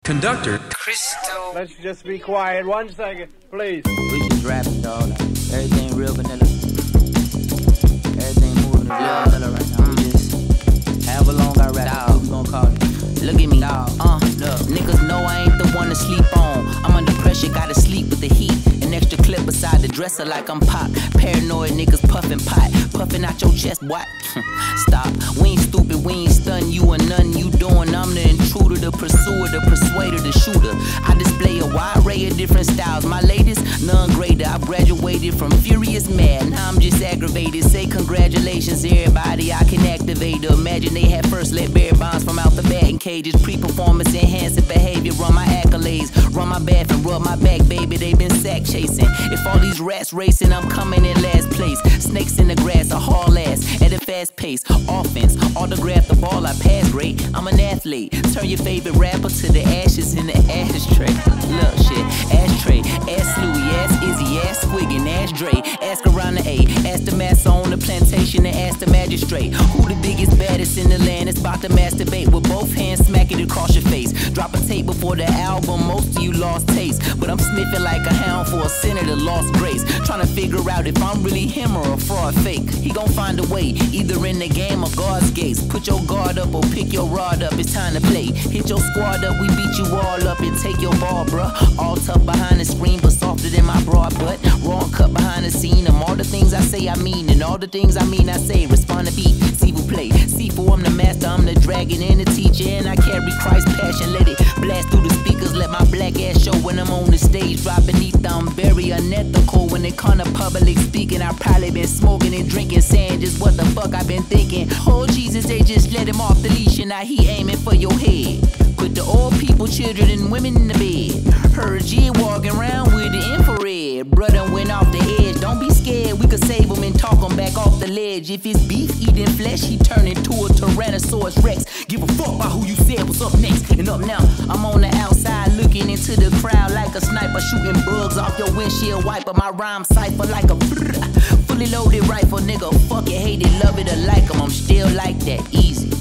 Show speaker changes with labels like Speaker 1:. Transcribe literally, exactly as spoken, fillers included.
Speaker 1: Conductor.
Speaker 2: Crystal.
Speaker 3: Let's just be quiet one second, please.
Speaker 4: We just rapping, dog. Everything real vanilla. Everything moving real vanilla right now. We just however long I rap, dog. We gon' call it. Look at me, dog. Uh, look. Niggas know I ain't the one to sleep on. I'm under pressure, gotta sleep with the heat. An extra clip beside the dresser like I'm pop. Paranoid niggas puffin' pot. Puffin' out your chest, what? Stop. We ain't stupid, we ain't stun you or nothing you doing. I'm the intruder, the pursuer, the persuader, the shooter. I display a wide array of different styles. My latest, none greater. I've graduated from furious mad. Now I'm just aggravated. Say congratulations, everybody. I can activate. Imagine they had first let bear bonds from out the batting cages. Pre-performance enhancing behavior. Run my accolades. Run my bath and rub my back, baby. They been sack chasing. If all these rats racing, I'm coming in last place. Snakes in the grass, a haul ass at a fast pace. Offense, autograph the ball, I pass great. I'm an athlete. Turn your favorite rapper to the ashes in the ashtray. Look shit, ashtray. Ask Louie, ask Izzy, ask Squiggin, ask Dre. Ask around the A, ask the massa on the plantation and ask the magistrate. Who the biggest, baddest in the land is about to masturbate with both hands, smack it across your face. Drop a tape before the album, most of you lost taste. But I'm sniffing like a hound for a sinner that lost grace. Trying to figure out if I'm really him or a fraud fake. He gon' find a way, either in the game or God's gates. Put your guard up or pick your rod up, it's time to play. Hit your squad up, we beat you all up and take your ball, bruh. All tough behind the screen, but softer than my broad butt. Raw and cut behind the scene. And all the things I say I mean, and all the things I mean I say. Respond to beat, see who play. See for I'm the master, I'm the dragon and the teacher. And I carry Christ's passion, let it blast through the speakers. Let my black ass show when I'm on the stage. Drop beneath, I'm very unethical when it come to public speaking. I probably been smoking and drinking, saying just what the fuck I been thinking. Oh Jesus, they just let him off the leash and now he aiming for your head. Put the old people, children and women in the bed. Heard G walking around with the infrared. Brother went off the edge, don't be scared. We could save him and talk him back off the ledge. If it's beef eating flesh, he turn into a Tyrannosaurus Rex. Give a fuck about who you said was up next. And up now, I'm on the outside looking into the crowd like a sniper, shooting bugs off your windshield wiper. My rhyme cipher like a fully loaded rifle, nigga. Fuck it, hate it, love it or like 'em. I'm still like that, easy.